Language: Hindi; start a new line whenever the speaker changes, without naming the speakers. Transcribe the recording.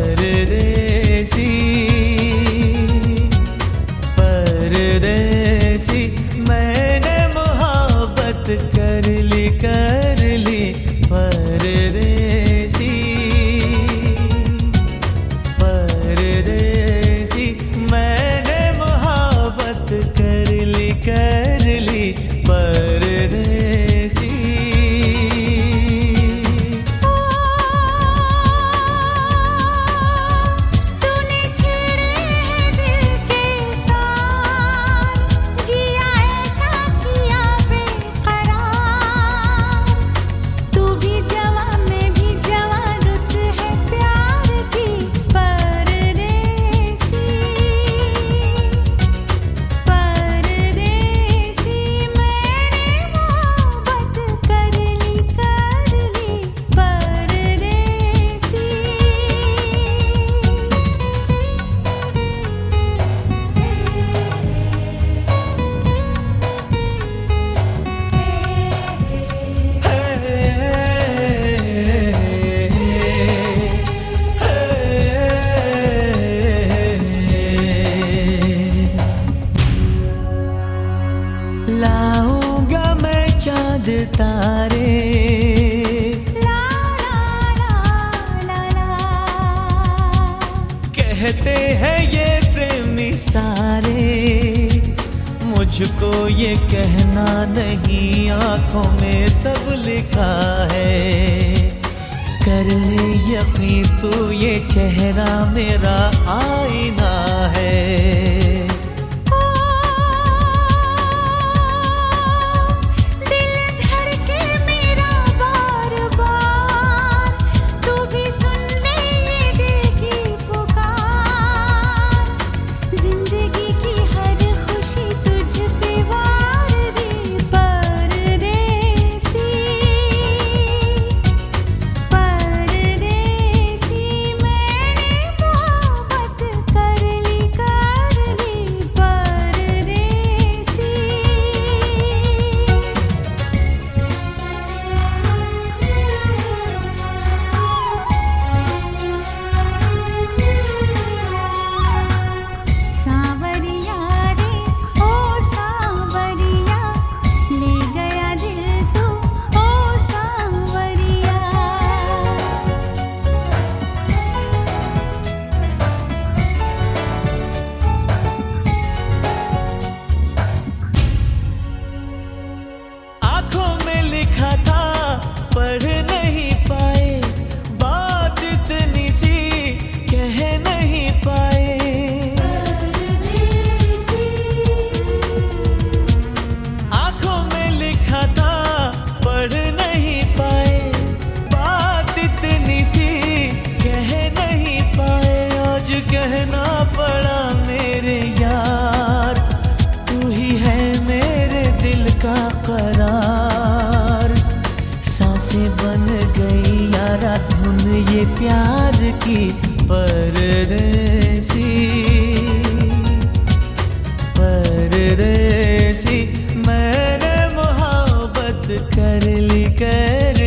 परदेसी परदेसी मैंने मोहब्बत कर ली परदेसी परदेसी मैंने मोहब्बत कर ली परदेसी। लाऊंगा मैं चाँद तारे ला ला ला ला कहते हैं ये प्रेमी सारे, मुझको ये कहना नहीं आंखों में सब लिखा है। कर ले यकीन तू ये चेहरा मेरा आईना है। लिखा था पढ़ नहीं पाए, बात इतनी सी कह नहीं पाए। आंखों में लिखा था पढ़ नहीं पाए, बात इतनी सी कह नहीं पाए। आज कहना पड़ा मेरे यार, तू ही है मेरे दिल का करार। बन गई यारा धुन ये प्यार की परदेसी परदेसी मैंने मोहब्बत कर ली